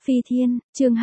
Phi Thiên, chương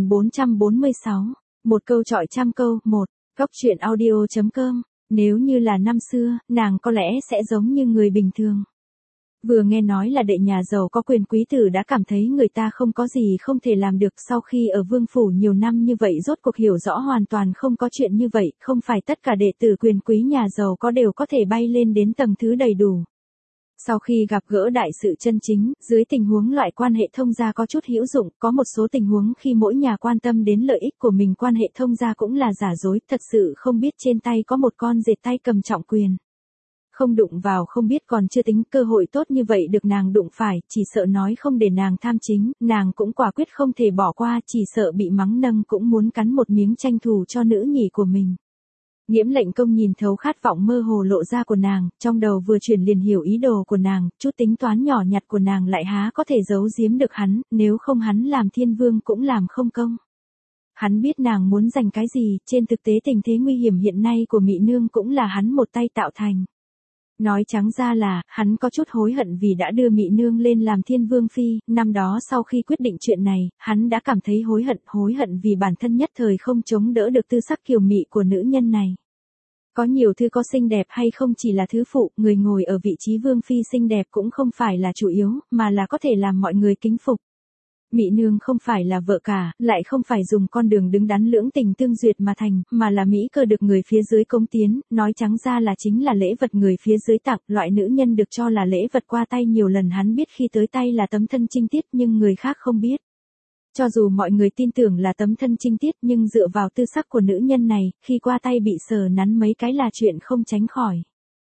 2446. Một câu chọi trăm câu. Một. Góc truyện audio.com. Nếu như là năm xưa, nàng có lẽ sẽ giống như người bình thường. Vừa nghe nói là đệ nhà giàu có quyền quý tử đã cảm thấy người ta không có gì không thể làm được. Sau khi ở vương phủ nhiều năm như vậy rốt cuộc hiểu rõ hoàn toàn không có chuyện như vậy, không phải tất cả đệ tử quyền quý nhà giàu có đều có thể bay lên đến tầng thứ đầy đủ. Sau khi gặp gỡ đại sự chân chính, dưới tình huống loại quan hệ thông gia có chút hữu dụng, có một số tình huống khi mỗi nhà quan tâm đến lợi ích của mình quan hệ thông gia cũng là giả dối, thật sự không biết trên tay có một con dệt tay cầm trọng quyền. Không đụng vào không biết còn chưa tính, cơ hội tốt như vậy được nàng đụng phải, chỉ sợ nói không để nàng tham chính, nàng cũng quả quyết không thể bỏ qua, chỉ sợ bị mắng nâng cũng muốn cắn một miếng tranh thủ cho nữ nhì của mình. Nhiễm Lệnh Công nhìn thấu khát vọng mơ hồ lộ ra của nàng, trong đầu vừa chuyển liền hiểu ý đồ của nàng, chút tính toán nhỏ nhặt của nàng lại há có thể giấu giếm được hắn, nếu không hắn làm thiên vương cũng làm không công. Hắn biết nàng muốn giành cái gì, trên thực tế tình thế nguy hiểm hiện nay của Mị Nương cũng là hắn một tay tạo thành. Nói trắng ra là, hắn có chút hối hận vì đã đưa Mị Nương lên làm thiên vương phi, năm đó sau khi quyết định chuyện này, hắn đã cảm thấy hối hận vì bản thân nhất thời không chống đỡ được tư sắc kiều mị của nữ nhân này. Có nhiều thứ có xinh đẹp hay không chỉ là thứ phụ, người ngồi ở vị trí vương phi xinh đẹp cũng không phải là chủ yếu, mà là có thể làm mọi người kính phục. Mị Nương không phải là vợ cả, lại không phải dùng con đường đứng đắn lưỡng tình tương duyệt mà thành, mà là mỹ cơ được người phía dưới cống tiến, nói trắng ra là chính là lễ vật người phía dưới tặng, loại nữ nhân được cho là lễ vật qua tay nhiều lần hắn biết khi tới tay là tấm thân trinh tiết nhưng người khác không biết. Cho dù mọi người tin tưởng là tấm thân trinh tiết nhưng dựa vào tư sắc của nữ nhân này, khi qua tay bị sờ nắn mấy cái là chuyện không tránh khỏi.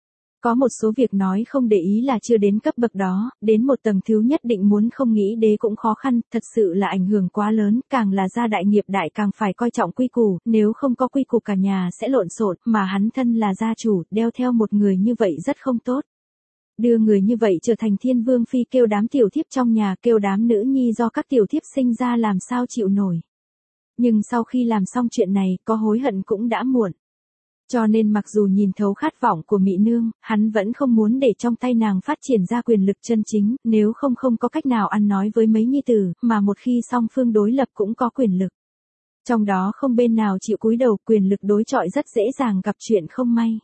Có một số việc nói không để ý là chưa đến cấp bậc đó, đến một tầng thứ nhất định muốn không nghĩ đế cũng khó khăn, thật sự là ảnh hưởng quá lớn, càng là gia đại nghiệp đại càng phải coi trọng quy củ, nếu không có quy củ cả nhà sẽ lộn xộn, mà hắn thân là gia chủ, đeo theo một người như vậy rất không tốt. Đưa người như vậy trở thành thiên vương phi kêu đám tiểu thiếp trong nhà, kêu đám nữ nhi do các tiểu thiếp sinh ra làm sao chịu nổi. Nhưng sau khi làm xong chuyện này, có hối hận cũng đã muộn. Cho nên mặc dù nhìn thấu khát vọng của Mị Nương, hắn vẫn không muốn để trong tay nàng phát triển ra quyền lực chân chính, nếu không có cách nào ăn nói với mấy nhi tử, mà một khi song phương đối lập cũng có quyền lực. Trong đó không bên nào chịu cúi đầu, quyền lực đối chọi rất dễ dàng gặp chuyện không may.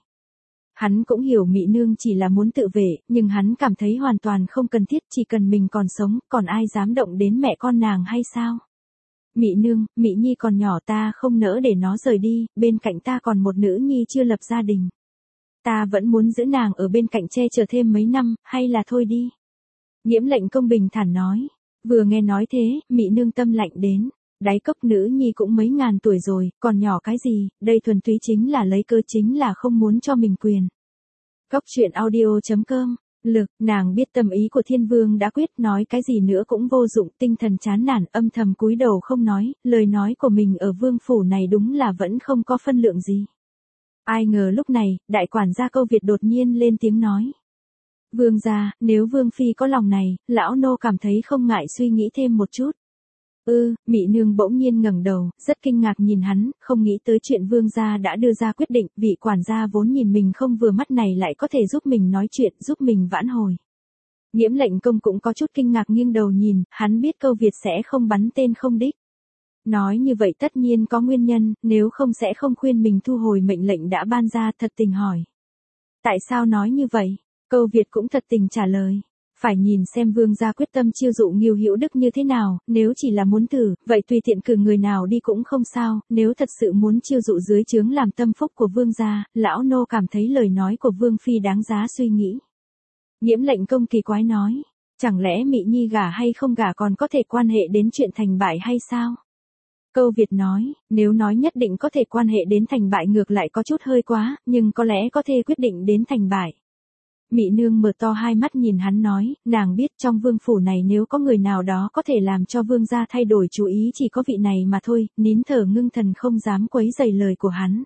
Hắn cũng hiểu Mị Nương chỉ là muốn tự vệ, nhưng hắn cảm thấy hoàn toàn không cần thiết, chỉ cần mình còn sống, còn ai dám động đến mẹ con nàng hay sao? Mị Nương, Mị Nhi còn nhỏ ta không nỡ để nó rời đi, bên cạnh ta còn một nữ nhi chưa lập gia đình. Ta vẫn muốn giữ nàng ở bên cạnh che chở thêm mấy năm, hay là thôi đi. Nhiễm Lệnh Công bình thản nói. Vừa nghe nói thế, Mị Nương tâm lạnh đến. Đáy cốc nữ nhi cũng mấy ngàn tuổi rồi, còn nhỏ cái gì, đây thuần túy chính là lấy cơ, chính là không muốn cho mình quyền. Góc truyện audio.com. Lực, nàng biết tâm ý của thiên vương đã quyết, nói cái gì nữa cũng vô dụng, tinh thần chán nản, âm thầm cúi đầu không nói, lời nói của mình ở vương phủ này đúng là vẫn không có phân lượng gì. Ai ngờ lúc này, đại quản gia Câu Việt đột nhiên lên tiếng nói. Vương gia, nếu vương phi có lòng này, lão nô cảm thấy không ngại suy nghĩ thêm một chút. Mị Nương bỗng nhiên ngẩng đầu, rất kinh ngạc nhìn hắn, không nghĩ tới chuyện vương gia đã đưa ra quyết định, vị quản gia vốn nhìn mình không vừa mắt này lại có thể giúp mình nói chuyện, giúp mình vãn hồi. Nhiễm Lệnh Công cũng có chút kinh ngạc nghiêng đầu nhìn, hắn biết Câu Việt sẽ không bắn tên không đích. Nói như vậy tất nhiên có nguyên nhân, nếu không sẽ không khuyên mình thu hồi mệnh lệnh đã ban ra, thật tình hỏi. Tại sao nói như vậy? Câu Việt cũng thật tình trả lời. Phải nhìn xem vương gia quyết tâm chiêu dụ Ngưu Hữu Đức như thế nào, nếu chỉ là muốn thử, vậy tùy tiện cử người nào đi cũng không sao, nếu thật sự muốn chiêu dụ dưới trướng làm tâm phúc của vương gia, lão nô cảm thấy lời nói của vương phi đáng giá suy nghĩ. Nhiễm Lệnh Công kỳ quái nói, chẳng lẽ Mị Nhi gả hay không gả còn có thể quan hệ đến chuyện thành bại hay sao? Câu Việt nói, nếu nói nhất định có thể quan hệ đến thành bại ngược lại có chút hơi quá, nhưng có lẽ có thể quyết định đến thành bại. Mị Nương mở to hai mắt nhìn hắn nói, nàng biết trong vương phủ này nếu có người nào đó có thể làm cho vương gia thay đổi chú ý chỉ có vị này mà thôi, nín thở ngưng thần không dám quấy rầy lời của hắn.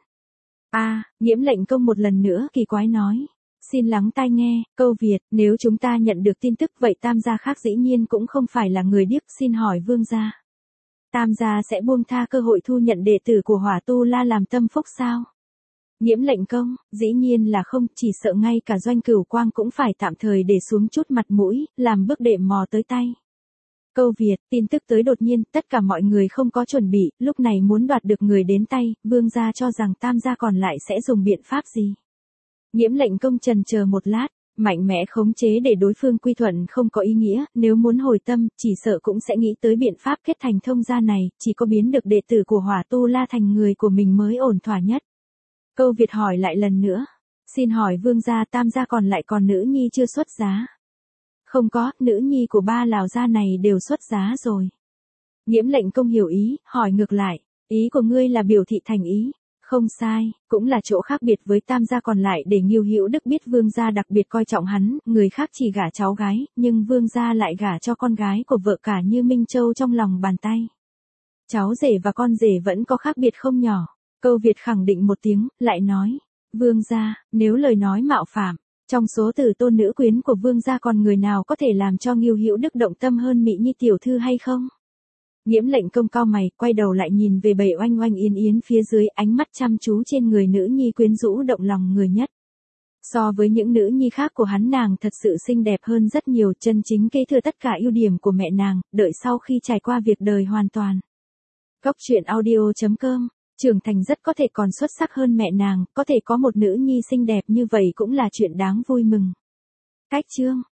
Nhiễm Lệnh Công một lần nữa kỳ quái nói, xin lắng tai nghe, Câu Việt, nếu chúng ta nhận được tin tức vậy Tam gia khác dĩ nhiên cũng không phải là người điếc, xin hỏi vương gia. Tam gia sẽ buông tha cơ hội thu nhận đệ tử của Hỏa Tu La làm tâm phúc sao? Nhiễm Lệnh Công, dĩ nhiên là không, chỉ sợ ngay cả Doanh Cửu Quang cũng phải tạm thời để xuống chút mặt mũi, làm bước đệm mò tới tay. Câu Việt, tin tức tới đột nhiên, tất cả mọi người không có chuẩn bị, lúc này muốn đoạt được người đến tay, vương gia cho rằng tam gia còn lại sẽ dùng biện pháp gì. Nhiễm Lệnh Công trần chờ một lát, mạnh mẽ khống chế để đối phương quy thuận không có ý nghĩa, nếu muốn hồi tâm, chỉ sợ cũng sẽ nghĩ tới biện pháp kết thành thông gia này, chỉ có biến được đệ tử của Hỏa Tu La thành người của mình mới ổn thỏa nhất. Câu Việt hỏi lại lần nữa, xin hỏi vương gia tam gia còn lại còn nữ nhi chưa xuất giá. Không có, nữ nhi của ba Lào gia này đều xuất giá rồi. Nhiễm Lệnh Công hiểu ý, hỏi ngược lại, ý của ngươi là biểu thị thành ý. Không sai, cũng là chỗ khác biệt với tam gia còn lại để Ngưu Hữu Đức biết vương gia đặc biệt coi trọng hắn, người khác chỉ gả cháu gái, nhưng vương gia lại gả cho con gái của vợ cả như Minh Châu trong lòng bàn tay. Cháu rể và con rể vẫn có khác biệt không nhỏ. Câu Việt khẳng định một tiếng, lại nói, vương gia, nếu lời nói mạo phạm, trong số tử tôn nữ quyến của vương gia còn người nào có thể làm cho Ngưu Hữu Đức động tâm hơn Mỹ Nhi tiểu thư hay không? Nhiễm Lệnh Công cau mày, quay đầu lại nhìn về bầy oanh oanh yến yến phía dưới, ánh mắt chăm chú trên người nữ nhi quyến rũ động lòng người nhất. So với những nữ nhi khác của hắn, nàng thật sự xinh đẹp hơn rất nhiều, chân chính kế thừa tất cả ưu điểm của mẹ nàng, đợi sau khi trải qua việc đời hoàn toàn. Góc truyện audio.com, trưởng thành rất có thể còn xuất sắc hơn mẹ nàng, có thể có một nữ nhi xinh đẹp như vậy cũng là chuyện đáng vui mừng. Cách chương